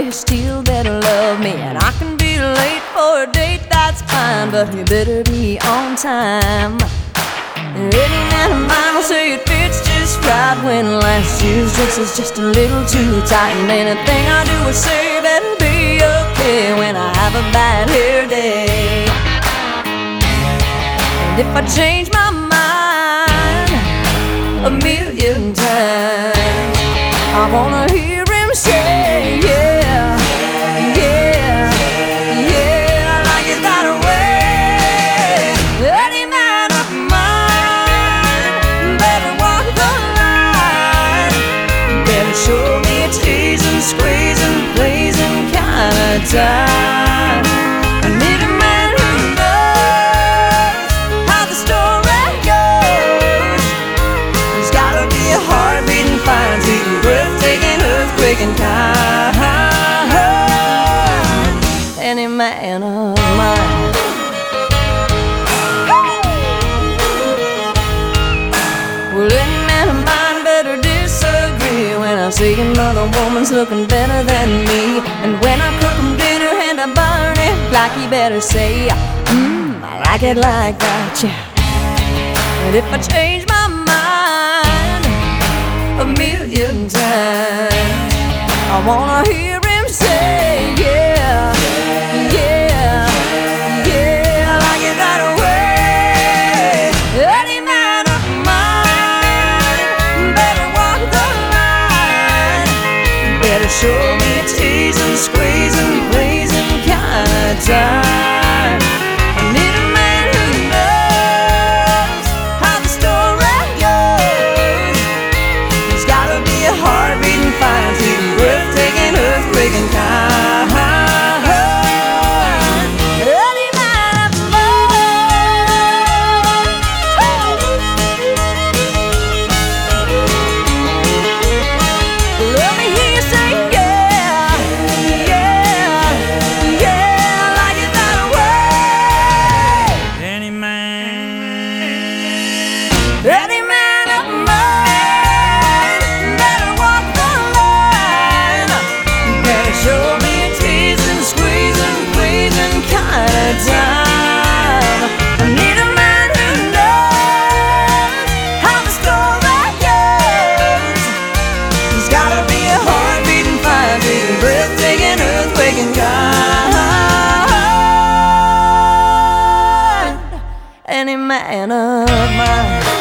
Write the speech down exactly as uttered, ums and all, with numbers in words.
you still better love me. And I can be late for a date, that's fine, but you better be on time. And any man of mine will say it fits just right when last year's dress is just a little too tight. And anything I do or say better be okay when I have a bad hair day. And if I change my mind a million times, I wanna hear him say, yeah, yeah, yeah, I like it that way. Any man of mine better walk the line, better show me a teasing, squeezing, pleasing kind of time. I need a man who knows how the story goes. There's gotta be a heart-beating, fine-tuning, breathtaking, earthquaking kind. Any man of mine. Well, any man of mine better disagree when I see another woman's looking better than me. And when I cook him dinner and I burn it, like he better say, mmm, I like it like that, yeah. And if I change my mind a million times, I wanna hear him say, yeah, yeah, yeah, I like it that way. Any man of mine better walk the line, better show me a teasing, squeezing, pleasing kind of time. I need a man who knows how the story goes. There's gotta be a heart-beating, fine-tuning, breathtaking, earthquaking kind. Any man of mine. Let me hear you say, yeah, yeah, yeah, I like it that way. Any man, Any man of mine better walk the line, better show me a teasing, squeezing, pleasing kind of time. I need a man who knows how the story goes. There's gotta be a heart-beating, fire-beating, breathtaking, earthquaking kind. Any man of mine.